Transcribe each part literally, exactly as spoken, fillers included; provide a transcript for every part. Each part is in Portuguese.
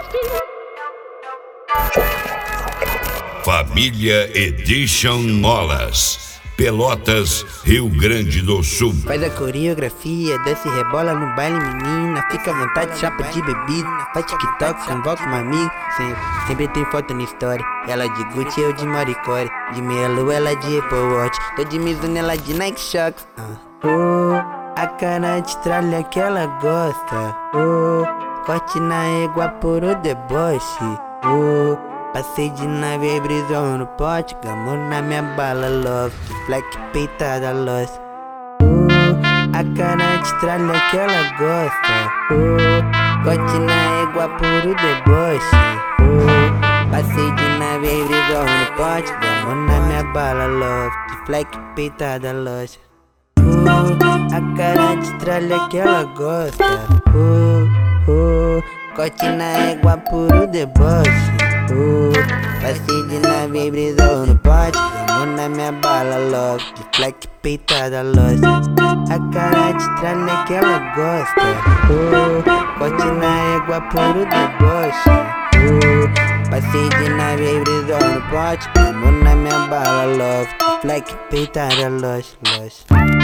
Família Edition Molas, Pelotas, Rio Grande do Sul. Faz a coreografia, desce e rebola no baile, menina. Fica à vontade, chapa de bebida. Faz TikTok, convoca uma amiga. Sempre, sempre tem foto na história. Ela de Gucci, eu de Maricore. De meia lua, ela de Apple Watch. Tô de Mizuno, ela de Nike Shox. uh. Oh, a cara de tralha que ela gosta. Oh, corte na égua por o deboche. Oh, passei de nave, brisou no pote. Gamou na minha bala, love. Black peitada, lost. Oh, a cara de tralha que ela gosta. Oh, corte na égua por o deboche. Oh, passei de nave, brisou no pote. Gamou na minha bala, love. Black peitada, lost. Oh, a cara de tralha que ela gosta. Oh, oh, corte na égua por o deboche. Oh, passei de nave, brisou no pote. Gamou na minha bala, love. De fleck peitada, lost. A cara de tralha que ela gosta. Oh, corte na égua por o deboche. Oh, passei de nave, brisou no pote. Gamou na minha bala, love. De fleck peitada, lost, lost.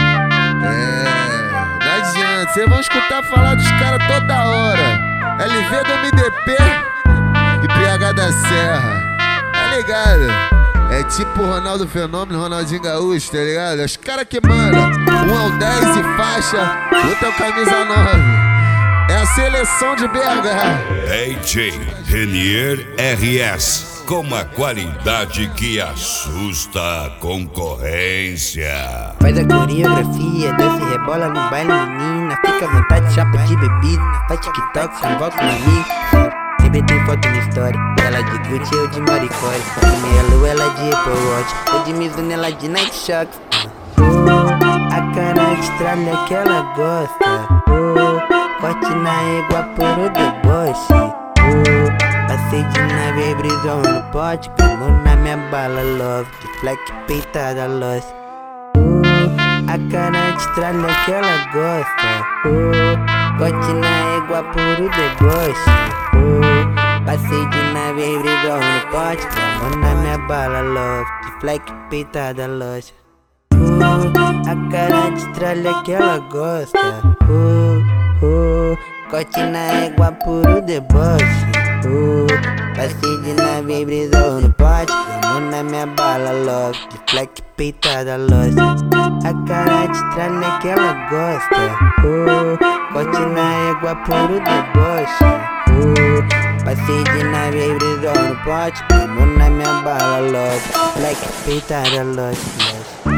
É, não adianta, cês vão escutar falar dos caras toda hora. L V do M D P e P H da Serra, tá ligado? É tipo Ronaldo Fenômeno, Ronaldinho Gaúcho, tá ligado? Os caras que mandam, um é o dez e faixa, outro é o camisa nove. É a seleção de B H. D J Renier R S, com uma qualidade que assusta a concorrência. Faz a coreografia, desce e rebola no baile, menina. Fica à vontade, chapa de bebida. Faz TikTok, convoca um amigo. Sempre tem foto na história. Ela de Gucci, eu de Maricore. De meia lua, ela de Apple Watch. Eu de Mizuno, ela de Nike Shox. Oh, a cara de tralha que ela gosta. Oh, corte na égua por o deboche. Oh, passei de nave, brisou no pote. Gamou na minha bala, love. De fleck peitada, lost. Oh, a cara de tralha que ela gosta. Oh, corte na égua por o deboche. Oh, passei de nave, brisou no pote. Gamou na minha bala, love. De fleck peitada, lost. Oh, a cara de tralha que ela gosta. Oh, oh, corte na égua por o deboche. Oh, passei de nave, brisou no pote. Gamou na minha bala, love. De fleck peitada, lost. A cara de tralha que ela gosta. Oh, corte na égua por o deboche. Oh, passei de nave, brisou no pote. Gamou na minha bala, love. Fleck peitada, lost, lost.